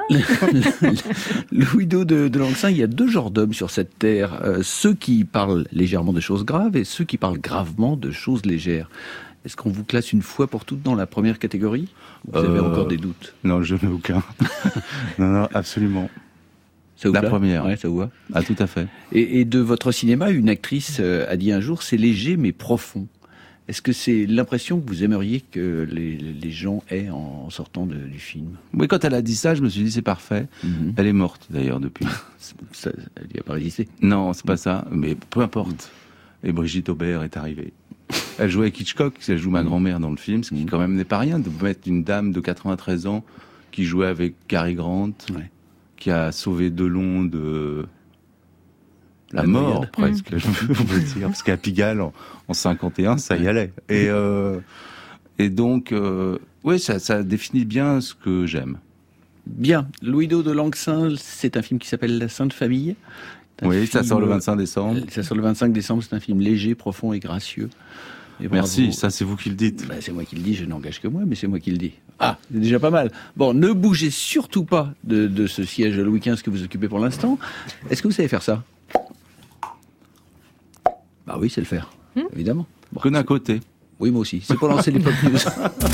Louis-Do de, de Langsin, il y a deux genres d'hommes sur cette terre, euh, ceux qui parlent légèrement de choses graves et ceux qui parlent gravement de choses légères. Est-ce qu'on vous classe une fois pour toutes dans la première catégorie? Vous euh, avez encore des doutes? Non, je n'ai aucun. non, non, absolument. Ça vous la va première. Ouais, ça vous va. Ah, tout à fait. Et, et de votre cinéma, une actrice euh, a dit un jour, c'est léger mais profond. Est-ce que c'est l'impression que vous aimeriez que les, les gens aient en sortant de, du film? Oui, quand elle a dit ça, je me suis dit c'est parfait. Mm-hmm. Elle est morte d'ailleurs depuis. ça, elle n'y a pas résisté. Non, c'est pas ça, mais peu importe. Et Brigitte Aubert est arrivée. Elle jouait avec Hitchcock, elle joue ma grand-mère dans le film, ce qui quand même n'est pas rien, de mettre une dame de quatre-vingt-treize ans qui jouait avec Cary Grant. Ouais. Qui a sauvé Delon de la, la mort, noyade. Presque, mmh. je peux dire, parce qu'à Pigalle, en, en cinquante et un, ça y allait. Et, euh, et donc, euh, oui, ça, ça définit bien ce que j'aime. Bien. Louis-Do de Langsin, c'est un film qui s'appelle La Sainte Famille. Oui, ça sort le vingt-cinq décembre. Ça sort le vingt-cinq décembre, c'est un film léger, profond et gracieux. Et merci, bravo. Ça c'est vous qui le dites. Ben, c'est moi qui le dis, je n'engage que moi, mais c'est moi qui le dis. Ah, c'est déjà pas mal. Bon, ne bougez surtout pas de, de ce siège Louis quinze que vous occupez pour l'instant. Est-ce que vous savez faire ça? Bah oui, c'est le faire, mmh. évidemment. Bon, que d'un côté. Oui, moi aussi. C'est pour lancer les pop news.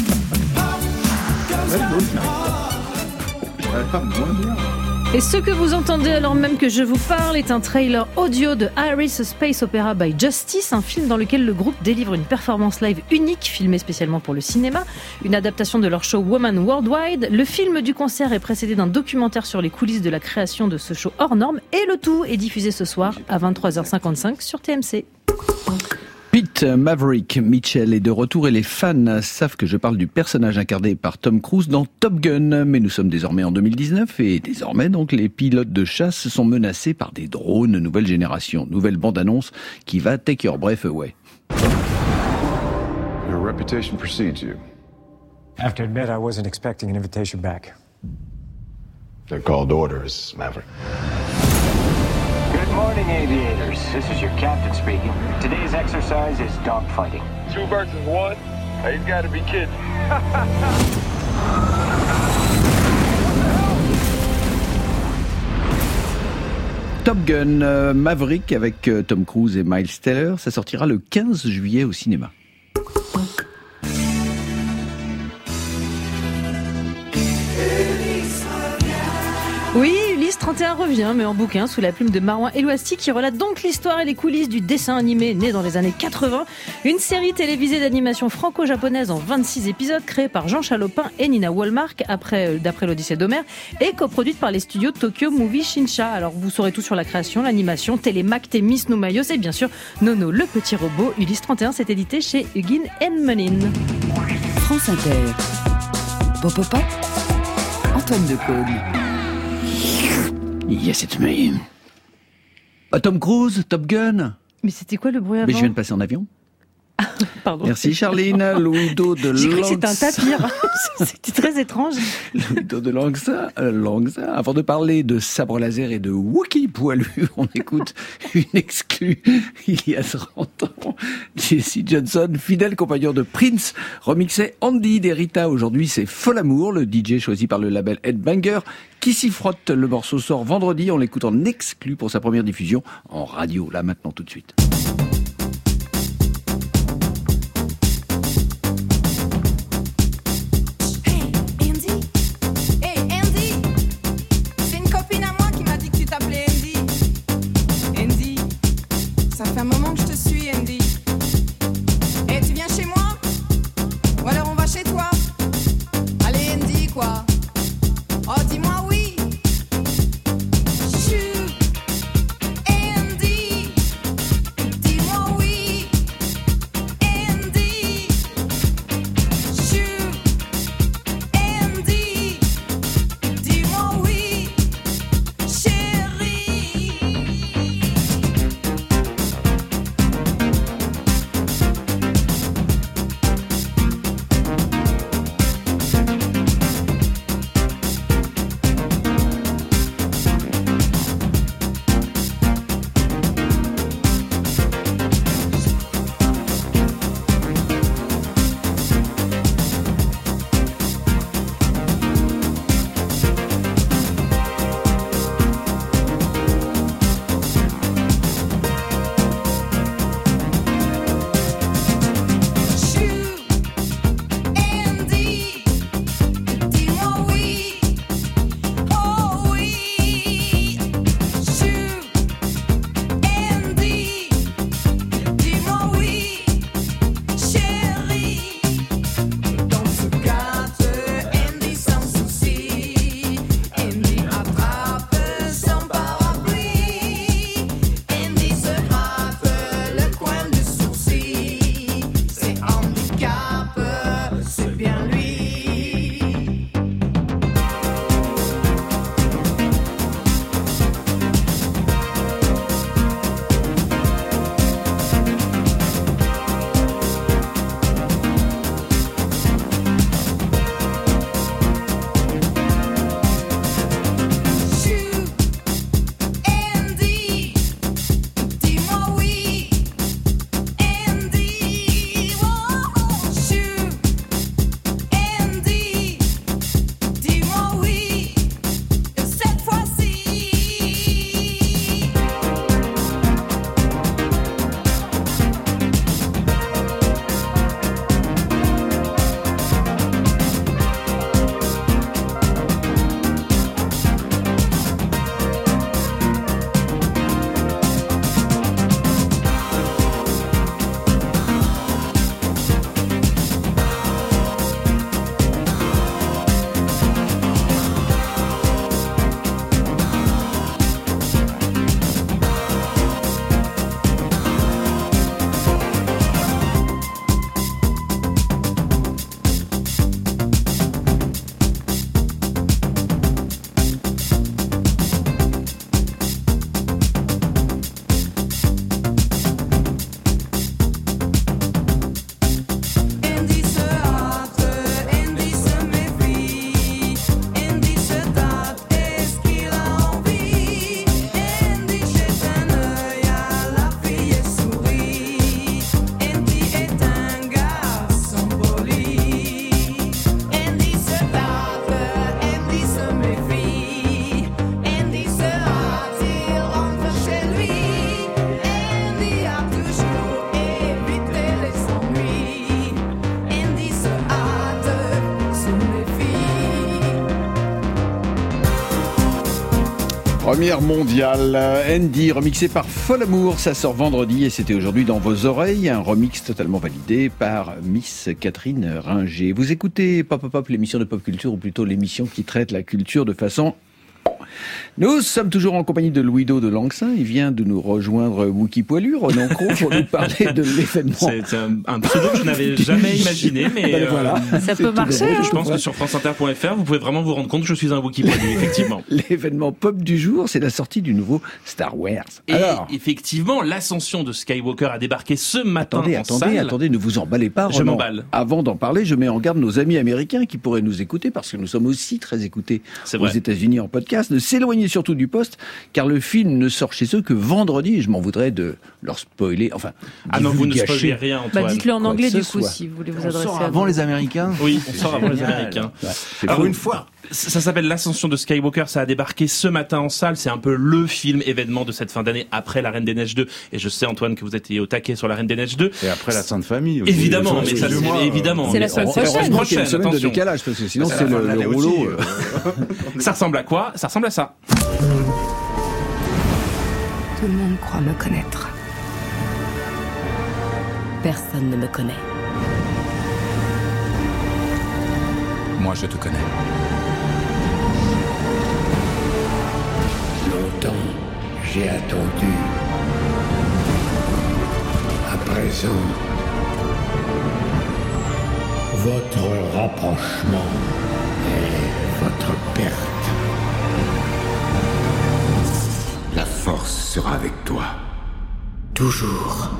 Et ce que vous entendez alors même que je vous parle est un trailer audio de Iris Space Opera by Justice, un film dans lequel le groupe délivre une performance live unique filmée spécialement pour le cinéma, une adaptation de leur show Woman Worldwide. Le film du concert est précédé d'un documentaire sur les coulisses de la création de ce show hors norme, et le tout est diffusé ce soir à vingt-trois heures cinquante-cinq sur T M C. Pete Maverick Mitchell est de retour et les fans savent que je parle du personnage incarné par Tom Cruise dans Top Gun. Mais nous sommes désormais en deux mille dix-neuf et désormais donc les pilotes de chasse sont menacés par des drones nouvelle génération. Nouvelle bande-annonce qui va take your breath away. Your reputation precedes you. I have to admit I wasn't expecting an invitation back. They're called orders, Maverick. Good morning, aviators. This is your captain speaking. Today's exercise is dogfighting. Two versus one? Hey, you gotta be kidding. Top Gun euh, Maverick avec euh, Tom Cruise et Miles Teller. Ça sortira le quinze juillet au cinéma. Oui, Ulysse trente et un revient, mais en bouquin, sous la plume de Marouin Elouasti, qui relate donc l'histoire et les coulisses du dessin animé né dans les années quatre-vingts. Une série télévisée d'animation franco-japonaise en vingt-six épisodes, créée par Jean Chalopin et Nina Wallmark, après, d'après l'Odyssée d'Homère, et coproduite par les studios Tokyo Movie Shinsha. Alors, vous saurez tout sur la création, l'animation, Télémac, Témis, Noumayos et bien sûr, Nono, le petit robot. Ulysse trente et un, c'est édité chez Huguin and Menin. France Inter. Pop Pop Pop. Antoine Decaune. Yes, it's me. Ah, Tom Cruise, Top Gun. Mais c'était quoi le bruit avant ? Mais je viens de passer en avion. Pardon. Merci Charline. Louis-Do de Langsa. J'ai cru que c'était un tapir. C'était très étrange. Louis-Do de Langsa, euh, Langsa. Avant de parler de sabre laser et de Wookie poilu, on écoute une exclue il y a trente ans. Jesse Johnson, fidèle compagnon de Prince, remixait Andy d'Erita. Aujourd'hui, c'est Fol Amour, le D J choisi par le label Headbanger, qui s'y frotte. Le morceau sort vendredi. On l'écoute en exclu pour sa première diffusion en radio. Là, maintenant, tout de suite. Andy, Première mondiale, Andy, remixé par Fol Amour, ça sort vendredi et c'était aujourd'hui dans vos oreilles, un remix totalement validé par Miss Catherine Ringer. Vous écoutez Pop Pop Pop, l'émission de pop culture, ou plutôt l'émission qui traite la culture de façon... Nous sommes toujours en compagnie de Louis-Do de Langsin. Il vient de nous rejoindre Wookie Poilu, Renan Cros, pour nous parler de l'événement. C'est un, un pseudo que je n'avais jamais imaginé, mais ben voilà. euh, ça peut marcher. Drôle, hein. Je pense que sur France Inter point F R, vous pouvez vraiment vous rendre compte que je suis un Wookie Poilu, effectivement. L'événement pop du jour, c'est la sortie du nouveau Star Wars. Et Alors, effectivement, l'ascension de Skywalker a débarqué ce matin attendez, en attendez, salle. attendez, ne vous emballez pas, Je Renan. m'emballe. Avant d'en parler, je mets en garde nos amis américains qui pourraient nous écouter, parce que nous sommes aussi très écoutés C'est aux vrai. États-Unis en podcast, de s'éloigner surtout du poste, car le film ne sort chez eux que vendredi, et je m'en voudrais de leur spoiler, enfin, Ah non, vous ne divulgacher. spoilez rien, Antoine. Bah, dites-le en Quoi anglais que du ce coup soit. si vous voulez vous On adresser sort à avant nous. les Américains. Oui, on sort avant les Génial. Américains. Ouais, c'est Alors, fou. une fois, ça s'appelle l'ascension de Skywalker, ça a débarqué ce matin en salle, c'est un peu le film événement de cette fin d'année après La Reine des Neiges deux, et je sais Antoine que vous étiez au taquet sur La Reine des Neiges deux. Et après la Sainte Famille aussi. Évidemment, Je- mais ça je- c'est moi, évidemment. C'est la Mais semaine ça, prochaine. la Heureusement qu'il y a une semaine de attention. décalage, parce que sinon C'est c'est la fin le, de le l'année rouleau. aussi, euh. Ça ressemble à quoi? Ça ressemble à ça. Tout le monde croit me connaître. Personne ne me connaît. Moi, je te connais. Longtemps, j'ai attendu. À présent, votre rapprochement et votre perte. La force sera avec toi. Toujours.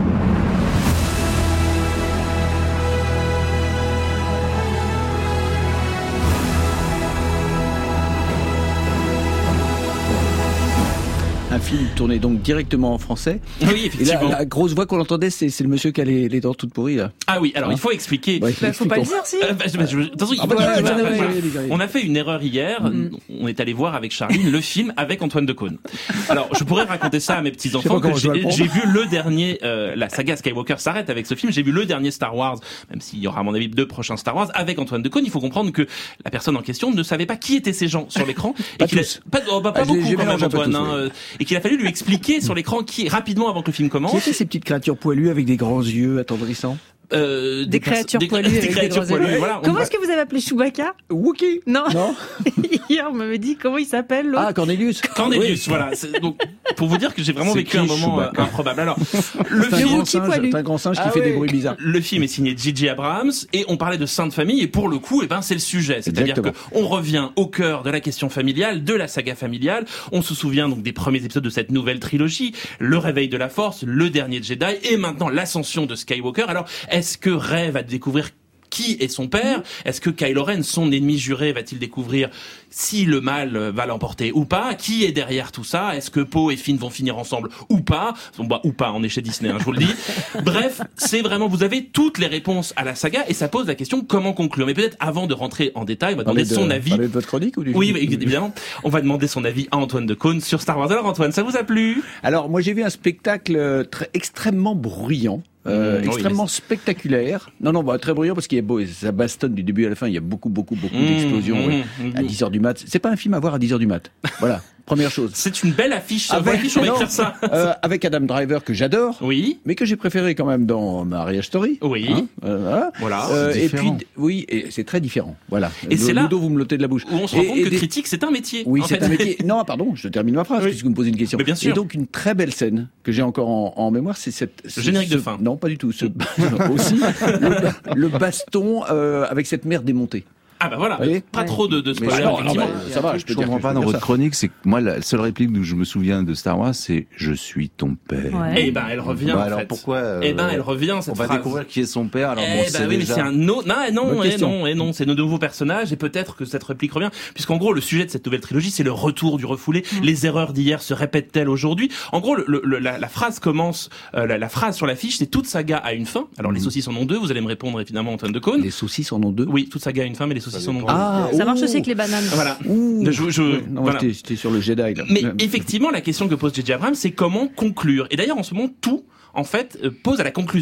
Un film tourné donc directement en français. Oui, Et là, effectivement. la grosse voix qu'on entendait, c'est, c'est le monsieur qui a les, les dents toutes pourries, là. Ah oui, alors Hein il faut expliquer. Ouais, Bah, faut pas le expliquons. dire si. Euh, bah, je- bah, je- de toute façon, il Ah faut bah, dire ouais, que- ouais, bah, ouais, voilà. ouais, ouais, ouais. On a fait une erreur hier. On est allé voir avec Charline le film avec Antoine Decaune. Alors, je pourrais raconter ça à mes petits Je sais enfants pas comment que je dois j'ai le j'ai prendre. vu le dernier. Euh, la saga Skywalker s'arrête avec ce film. J'ai vu le dernier Star Wars, même s'il y aura à mon avis deux prochains Star Wars avec Antoine Decaune. Il faut comprendre que la personne en question ne savait pas qui étaient ces gens sur l'écran Pas et qu'il a tous. pas, oh, bah, pas Ah, je les- beaucoup j'ai quand même mélangé un peu Antoine, tous, hein, oui. euh, et qu'il a fallu lui expliquer sur l'écran qui rapidement avant que le film Qui commence. étaient ces petites créatures poilues avec des grands yeux attendrissants? Euh, Des perso- créatures des- poilues des avec des créatures gros poilues, yeux. voilà. On Comment va- est-ce que vous avez appelé Chewbacca? Wookie? Non. Non. Hier, on m'avait dit comment il s'appelle l'autre. Ah, Cornelius. Cornelius, voilà. C'est- Donc, pour vous dire que j'ai vraiment C'est vécu qui, un moment euh, Chewbacca improbable. Alors, le C'est un film, grand Wookie singe, poilu. c'est un grand singe qui Ah fait oui. des bruits bizarres. le film est signé J J Abrams et on parlait de Sainte Famille et pour le coup, eh ben, c'est le sujet. C'est-à-dire Exactement. qu'on revient au cœur de la question familiale, de la saga familiale. On se souvient donc des premiers épisodes de cette nouvelle trilogie, le réveil de la Force, le dernier Jedi et maintenant l'ascension de Skywalker. Alors, est-ce que Rey va découvrir qui est son père? Est-ce que Kylo Ren, son ennemi juré, va-t-il découvrir si le mal euh, va l'emporter ou pas? Qui est derrière tout ça? Est-ce que Poe et Finn vont finir ensemble ou pas? Bon, bah, ou pas, on est chez Disney, hein, je vous le dis. Bref, c'est vraiment, vous avez toutes les réponses à la saga et ça pose la question comment conclure. Mais peut-être avant de rentrer en détail, on va demander Parlez de- son avis. parlez de votre chronique ou du Oui, film mais évidemment. On va demander son avis à Antoine Decaune sur Star Wars. Alors Antoine, ça vous a plu? Alors, moi, j'ai vu un spectacle euh, très, extrêmement bruyant. Euh, Mmh, oui, extrêmement mais spectaculaire. Non, non, bah, très bruyant parce qu'il y a beau, ça bastonne du début à la fin. Il y a beaucoup, beaucoup, beaucoup Mmh, d'explosions mmh, ouais, mmh. à dix heures du mat. C'est pas un film à voir à dix heures du mat. Voilà, première chose. C'est une belle affiche. Avec, Avec, affiche, on va non, écrire ça. euh, avec Adam Driver que j'adore, Oui. mais que j'ai préféré quand même dans Marriage Story. Oui. Hein, euh, voilà. Voilà. Euh, C'est et puis, différent. oui, et c'est très différent. Voilà. Et c'est là Ludo, vous me l'ôtez de la bouche. Où on se rend Et- compte et que des- critique, c'est un métier. Oui, en c'est fait. un métier. Non, pardon, je termine ma phrase Oui. puisque vous me posez une question. Mais bien sûr. Et donc une très belle scène que j'ai encore en, en mémoire, c'est cette Le générique ce- de fin. Non, pas du tout. Ce, aussi le, le baston euh, avec cette mer démontée. Ah bah voilà, Vous voyez pas Ouais. trop de, de Mais spoilers, je- non, effectivement. non, bah, ça va, je peux Je dire comprends que pas je dans peux votre dire ça. chronique, c'est que moi la seule réplique dont je me souviens de Star Wars, c'est je suis ton père. Ouais. Eh ben, elle revient, Bah, en alors fait. pourquoi euh, Eh ben, elle revient, cette On va phrase. découvrir qui est son père. Alors Eh bon, ben c'est oui, mais déjà- c'est un autre. Non, eh non, Bonne eh question. non, eh non, c'est de nouveaux personnages et peut-être que cette réplique revient, puisqu'en gros le sujet de cette nouvelle trilogie, c'est le retour du refoulé. Mm. Les erreurs d'hier se répètent-elles aujourd'hui? En gros, le, le- la, la phrase commence, euh, la, la phrase sur l'affiche, c'est toute saga a une fin. Alors les saucisses en ont deux. Vous allez me répondre évidemment, Antoine Decaune. Les saucisses en ont deux. Oui, toute saga a une fin, mais les saucisses en ont deux. Ah, Ça oh. marche aussi avec les bananes. Voilà. Ouh. Je- je- Ouais, non, voilà. j'étais, j'étais sur le Jedi là. Mais Euh, effectivement, la question que pose J J Abrams, c'est comment conclure. Et d'ailleurs, en ce moment, tout, en fait, euh, pose à la conclusion.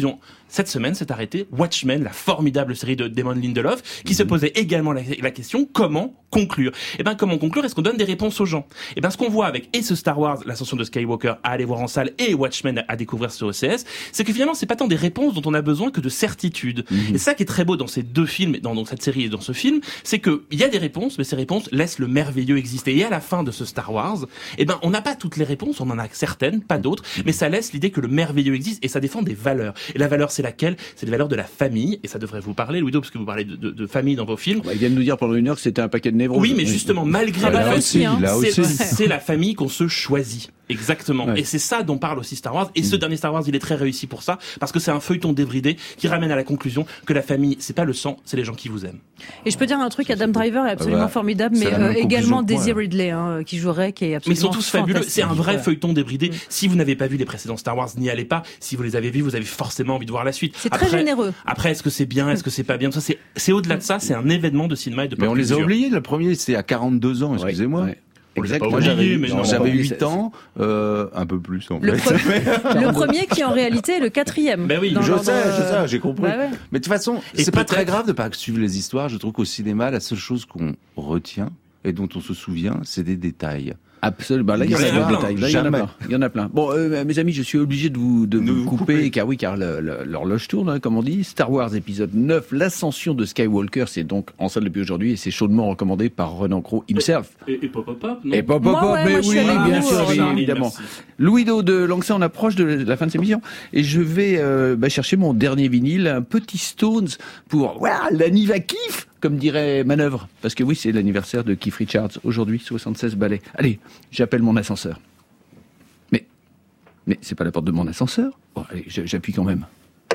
cette semaine s'est arrêté Watchmen, la formidable série de Damon Lindelof, qui mmh. se posait également la, la question comment conclure. Et ben comment conclure? Est-ce qu'on donne des réponses aux gens? Et ben ce qu'on voit avec et ce Star Wars, l'ascension de Skywalker à aller voir en salle, et Watchmen à découvrir sur O C S, c'est que finalement c'est pas tant des réponses dont on a besoin que de certitudes. Mmh. Et ça qui est très beau dans ces deux films, dans, dans cette série et dans ce film, c'est que il y a des réponses, mais ces réponses laissent le merveilleux exister. Et à la fin de ce Star Wars, eh ben on n'a pas toutes les réponses, on en a certaines, pas d'autres, mais ça laisse l'idée que le merveilleux existe et ça défend des valeurs. Et la valeur c'est laquelle? C'est les valeurs de la famille, et ça devrait vous parler, Louis-Do, parce que vous parlez de, de, de famille dans vos films. Bah, ils viennent nous dire pendant une heure que c'était un paquet de névroses. Oui, mais justement, malgré ah, la là aussi, famille, là c'est, aussi. c'est la famille qu'on se choisit. Exactement. Ouais. Et c'est ça dont parle aussi Star Wars. Et mmh. ce dernier Star Wars, il est très réussi pour ça, parce que c'est un feuilleton débridé qui ramène à la conclusion que la famille, c'est pas le sang, c'est les gens qui vous aiment. Et je peux dire un truc, Adam Driver est absolument ah bah, formidable, mais euh, également Daisy Ridley, hein, qui jouerait, qui est absolument Mais ils sont tous fabuleux. C'est un vrai voilà. feuilleton débridé. Mmh. Si vous n'avez pas vu les précédents Star Wars, n'y allez pas. Si vous les avez vus, vous avez forcément envie de voir la suite. C'est après, très généreux. Après, est-ce que c'est bien, est-ce que c'est pas bien? Ça, c'est, c'est au-delà de ça, c'est un événement de cinéma et de pop culture. Mais on les a oubliés. Le premier, c'est à quarante-deux ans, excusez-moi. Ouais, ouais. Exactement. Moi, j'avais, mais non, j'avais huit ans, euh, un peu plus en le fait. Pre- le premier qui en réalité est le quatrième. Ben oui, je sais, je sais, j'ai compris. Bah ouais. Mais de toute façon, et c'est pas très grave de pas suivre les histoires. Je trouve qu'au cinéma, la seule chose qu'on retient et dont on se souvient, c'est des détails. Absolument. Bah là, il y en a plein. Là, il y en a plein. Il y en a plein. Bon, euh, mes amis, je suis obligé de vous, de vous, vous couper, couper, car oui, car le, le, l'horloge tourne, hein, comme on dit. Star Wars épisode neuf, l'ascension de Skywalker, c'est donc en salle depuis aujourd'hui et c'est chaudement recommandé par Renan Cros himself. Et, et Pop Pop Pop, non? Et Pop Pop Pop, mais oui, bien sûr, oui, évidemment. Louis-Do de Langsa, on approche de la fin de cette émission et je vais euh, bah, chercher mon dernier vinyle, un petit Stones pour voilà, l'anniva kiff, comme dirait Manœuvre, parce que oui, c'est l'anniversaire de Keith Richards aujourd'hui, soixante-seize ballets. Allez, j'appelle mon ascenseur. Mais, mais c'est pas la porte de mon ascenseur. Bon, allez, j'appuie quand même.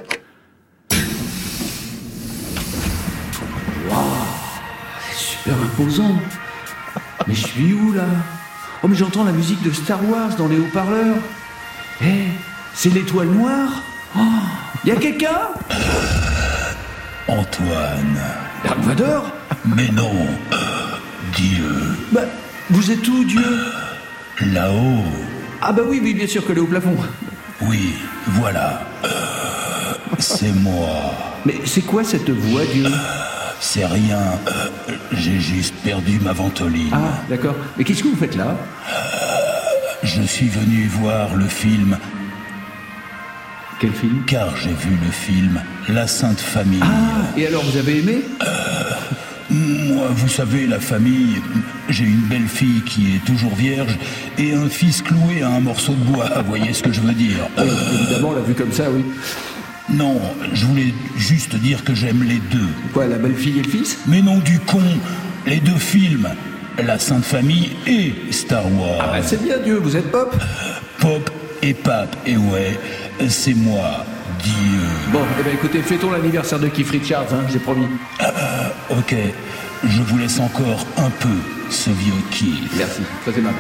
Waouh, c'est super imposant. Mais je suis où là? Oh, mais j'entends la musique de Star Wars dans les haut-parleurs. Eh, hey, c'est l'étoile noire. Oh, y a quelqu'un? Antoine. Dark Vador? Mais non, euh, Dieu. Bah, vous êtes où, Dieu? Là-haut. Ah bah oui, oui, bien sûr que le haut plafond. Oui, voilà. Euh, c'est moi. Mais c'est quoi cette voix, Dieu? C'est rien. Euh, j'ai juste perdu ma ventoline. Ah, d'accord. Mais qu'est-ce que vous faites là? euh, Je suis venu voir le film. Quel film? Car j'ai vu le film La Sainte Famille. Ah, et alors vous avez aimé? euh, Moi, vous savez, la famille, j'ai une belle fille qui est toujours vierge et un fils cloué à un morceau de bois, vous voyez ce que je veux dire? Oui, évidemment, on l'a vu comme ça, oui. Non, je voulais juste dire que j'aime les deux. Quoi, la belle fille et le fils? Mais non, du con, les deux films, La Sainte Famille et Star Wars. Ah bah c'est bien, Dieu, vous êtes pop? Pop et pape, et ouais, c'est moi, Dieu. Bon, eh ben écoutez, fêtons l'anniversaire de Keith Richards, hein, j'ai promis. Euh, ok, je vous laisse encore un peu, ce vieux Keith. Merci, très aimable.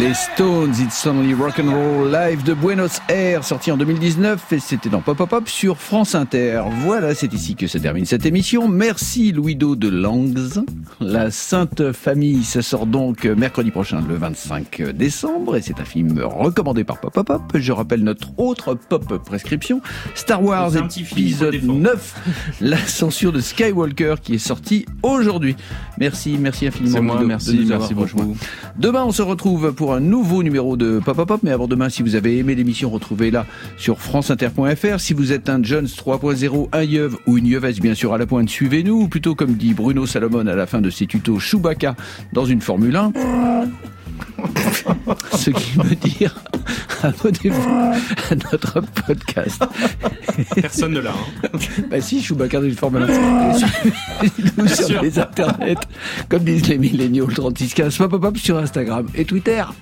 Les Stones, It's Only Rock'n'Roll live de Buenos Aires, sorti en deux mille dix-neuf, et c'était dans Pop Pop Pop sur France Inter. Voilà, c'est ici que se termine cette émission. Merci Louis-Do de Langs. La Sainte Famille, ça sort donc mercredi prochain, le vingt-cinq décembre, et c'est un film recommandé par Pop Pop Pop. Je rappelle notre autre Pop Prescription, Star Wars épisode neuf, l'ascension de Skywalker, qui est sorti aujourd'hui. Merci, merci infiniment. C'est moi, Louis-Do, merci, de nous avoir merci beaucoup. rejoints. Demain, on se retrouve pour un nouveau numéro de Pop Pop Pop, mais avant demain, si vous avez aimé l'émission, retrouvez-la sur franceinter point f r. Si vous êtes un Jones trois point zéro, un Yeuve ou une Yeuvesse, bien sûr, à la pointe, suivez-nous, ou plutôt, comme dit Bruno Salomon à la fin de ses tutos, Chewbacca dans une Formule un. Ce qui veut dire, abonnez-vous à notre podcast. Personne ne l'a, hein. Bah si, Chewbacca dans une Formule un. Suivez-nous sur les internets, comme disent les milléniaux, le trente-six quinze, Pop Pop Pop sur Instagram et Twitter.